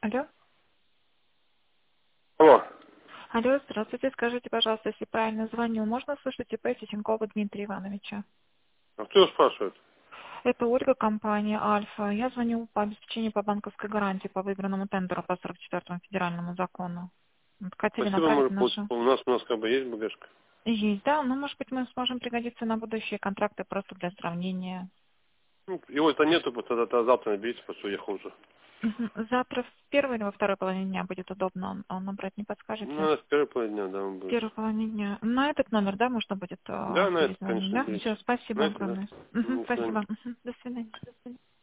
Алло. Алло. Алло, здравствуйте. Скажите, пожалуйста, если правильно звоню, можно слышать ИП Сисенкова Дмитрия Ивановича? А кто спрашивает? Это Ольга, компания «Альфа». Я звоню по обеспечению по банковской гарантии по выигранному тендеру по 44-му федеральному закону. Вот хотели Спасибо, направить может, нашу... у нас как бы есть багажка. Есть, да? Ну, может быть, мы сможем пригодиться на будущие контракты просто для сравнения. Ну, его-то нету, тогда завтра наберите, потому что уехал уже. Мгм. Завтра в первой или во второй половине дня будет удобно набрать, не Ну, подскажете? на первой половине дня, да, он В будет. первой половине дня. На этот номер, да, можно будет Да, на это, перезвонить, конечно, да? берите. Все, спасибо На это, да. огромное. До свидания. Спасибо. До свидания. До свидания.